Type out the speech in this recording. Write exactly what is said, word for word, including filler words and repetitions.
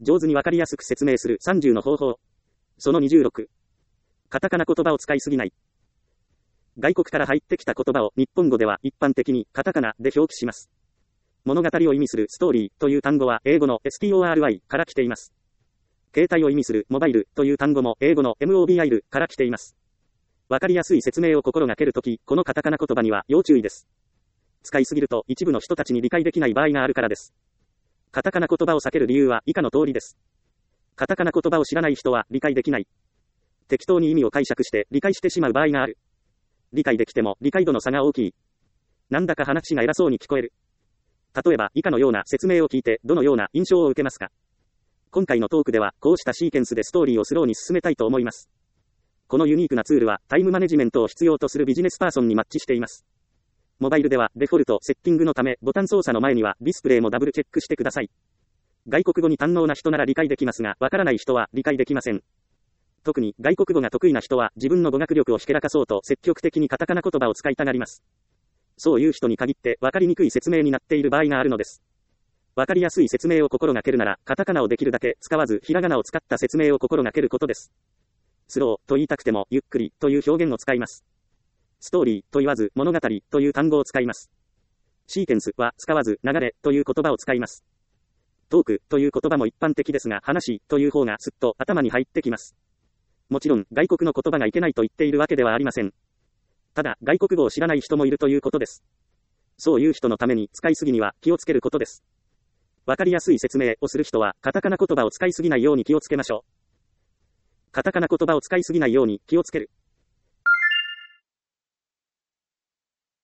上手にわかりやすく説明するさんじゅうの方法。そのにじゅうろく。カタカナ言葉を使いすぎない。外国から入ってきた言葉を日本語では一般的にカタカナで表記します。物語を意味するストーリーという単語は英語の ストーリー から来ています。携帯を意味するモバイルという単語も英語の モバイル から来ています。わかりやすい説明を心がけるとき、このカタカナ言葉には要注意です。使いすぎると一部の人たちに理解できない場合があるからです。カタカナ言葉を避ける理由は以下の通りです。カタカナ言葉を知らない人は理解できない。適当に意味を解釈して理解してしまう場合がある。理解できても理解度の差が大きい。なんだか話が偉そうに聞こえる。例えば以下のような説明を聞いてどのような印象を受けますか？今回のトークではこうしたシーケンスでストーリーをスローに進めたいと思います。このユニークなツールはタイムマネジメントを必要とするビジネスパーソンにマッチしています。モバイルではデフォルトセッティングのためボタン操作の前にはディスプレイもダブルチェックしてください。外国語に堪能な人なら理解できますが、わからない人は理解できません。特に外国語が得意な人は自分の語学力をひけらかそうと積極的にカタカナ言葉を使いたがります。そういう人に限ってわかりにくい説明になっている場合があるのです。わかりやすい説明を心がけるなら、カタカナをできるだけ使わずひらがなを使った説明を心がけることです。スローと言いたくてもゆっくりという表現を使います。ストーリーと言わず物語という単語を使います。シーケンスは使わず流れという言葉を使います。トークという言葉も一般的ですが、話という方がすっと頭に入ってきます。もちろん外国の言葉がいけないと言っているわけではありません。ただ外国語を知らない人もいるということです。そういう人のために使いすぎには気をつけることです。わかりやすい説明をする人はカタカナ言葉を使いすぎないように気をつけましょう。カタカナ言葉を使いすぎないように気をつける。